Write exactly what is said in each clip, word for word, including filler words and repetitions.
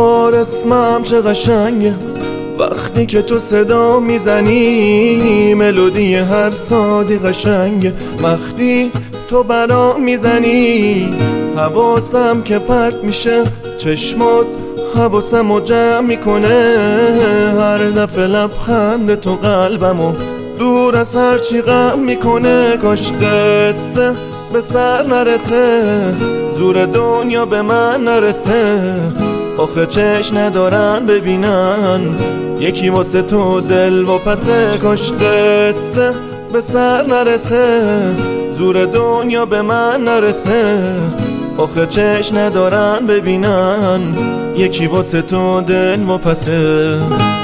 بهار اسمم چه قشنگه وقتی که تو صدا میزنی، ملودی هر سازی قشنگه وقتی تو برا میزنی. حواسم که پرت میشه، چشمات حواسمو جمع میکنه، هر دفعه لبخند تو قلبمو دور از هر چی غم میکنه. کاش قصه به سر نرسه، زور دنیا به من نرسه، آخه چشم ندارن ببینن یکی واسه تو دل و پسه. کاش قصه به سر نرسه، زور دنیا به من نرسه، آخه چشم ندارن ببینن یکی واسه تو دل و پسه.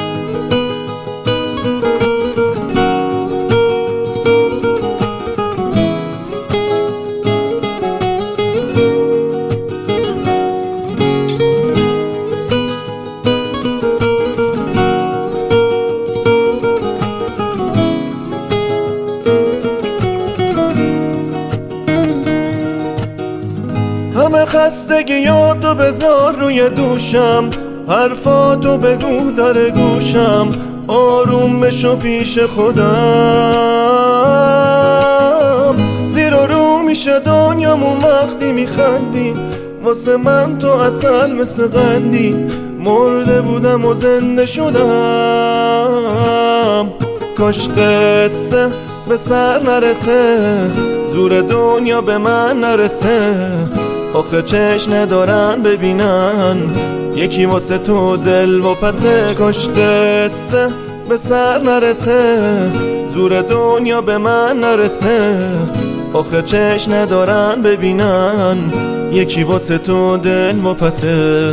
همه خستگیاتو بذار روی دوشم، حرفاتو بگو در گوشم، آروم بشو پیش خودم. زیر و رو میشه دنیامون وقتی میخندی، واسه من تو اصل مثل قندی، مرده بودم و زنده شدم. کاش قصه به سر نرسه، زور دنیا به من نرسه، آخه چشم ندارن ببینن یکی واسه تو دل و پسه. کاش قصه به سر نرسه، زور دنیا به من نرسه، آخه چشم ندارن ببینن یکی واسه تو دل و پسه.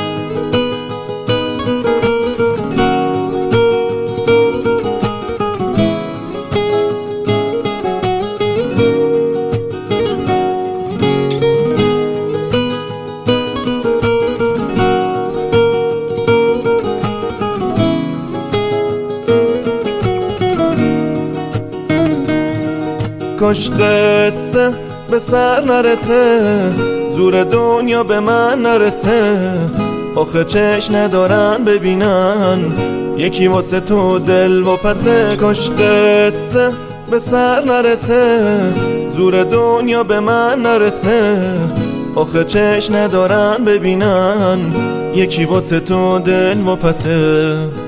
کاش قصه به سر نرسه، زور دنیا به من نرسه، آخه چشم ندارن ببینن یکی واسه تو دل و پسه. کاش قصه به سر نرسه، زور دنیا به من نرسه، آخه چشم ندارن ببینن یکی واسه تو دل و پسه.